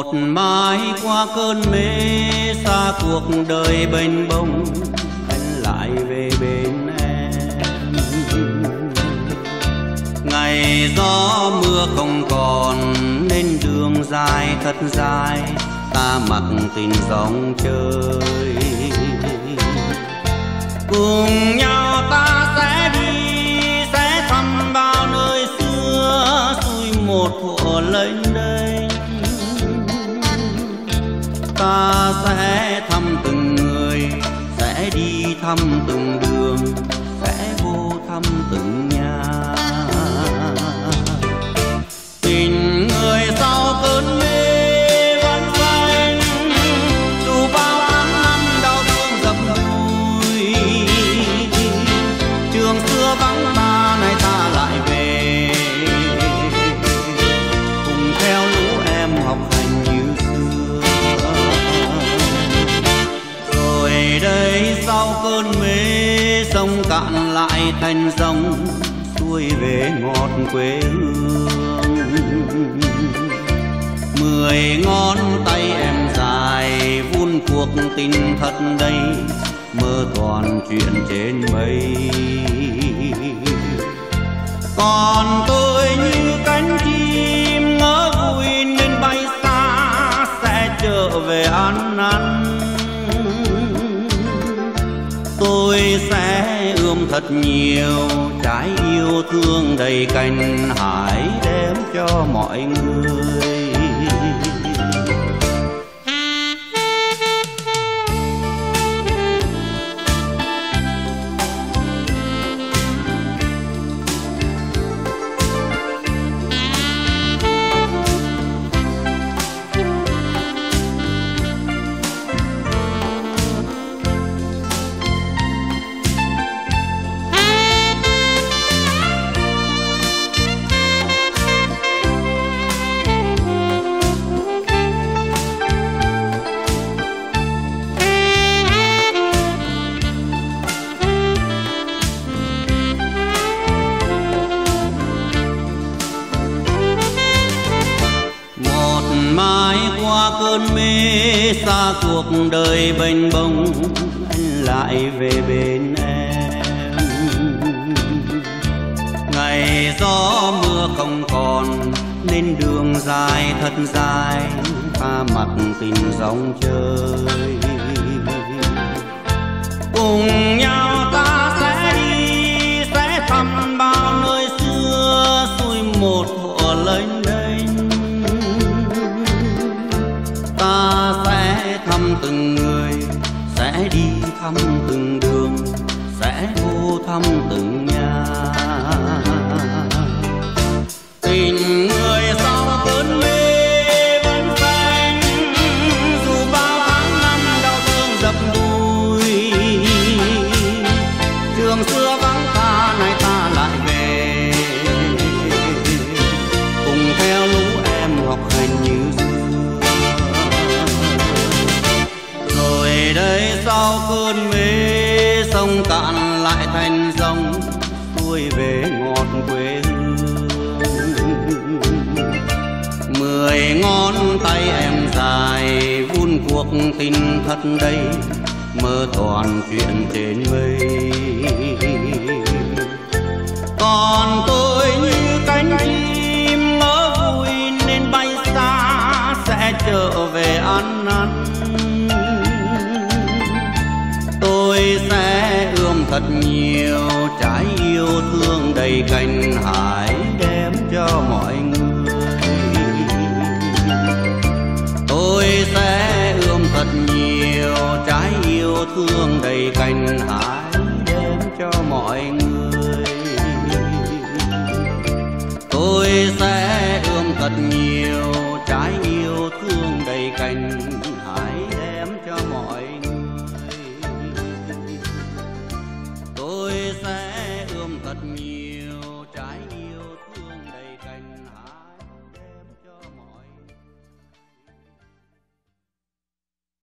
Một mai qua cơn mê xa cuộc đời bênh bông, anh lại về bên em. Ngày gió mưa không còn nên đường dài thật dài, ta mặc tình dòng chơi. Cùng nhau ta sẽ đi, sẽ thăm bao nơi xưa, xuôi một thuở lênh đênh. Ta sẽ thăm từng người, sẽ đi thăm từng đường, sẽ vô thăm từng nhà. Tình người sau cơn mê vẫn xanh, dù bao tháng năm đau thương dập vùi. Trường xưa vắng ta, nay ta lại về, cùng theo lũ em học hành như xưa. Rồi đây sau cơn mê, sông cạn lại thành dòng, xuôi về ngọt quê hương. 10 ngón tay em dài vun cuộc tình thật đây, mơ toàn chuyện trên mây. Còn tôi như cánh chim ngỡ vui nên bay xa, sẽ trở về ăn năn. Tôi sẽ ươm thật nhiều trái yêu thương đầy cành, hãy đem cho mọi người. Cơn mê xa cuộc đời bênh bông, anh lại về bên em. Ngày gió mưa không còn nên đường dài thật dài, ta mặc tình dòng chơi. Cùng nhau ta sẽ đi, sẽ thăm bao nơi xưa, xuôi một thuở lênh đênh. Ta sẽ thăm từng người, sẽ đi thăm từng đường, sẽ vô thăm từng nhà. Tình người sau cơn mê vẫn xanh, dù bao tháng năm đau thương dập vùi. Trường xưa vắng ta, nay ta lại về, cùng theo lũ em học hành như xưa. Rồi đây sau cơn mê, sông cạn lại thành dòng, xuôi về ngọt quê hương. 10 ngón tay em dài vun cuộc tình thật đây, mơ toàn chuyện trên mây. Còn tôi như cánh chim ngỡ vui nên bay xa, sẽ trở về ăn năn. Tôi sẽ ươm thật nhiều trái yêu thương đầy cành, hãy đem cho mọi người. Tôi sẽ ươm thật nhiều trái yêu thương đầy cành, hãy đem cho mọi người. Tôi sẽ ươm thật nhiều trái yêu thương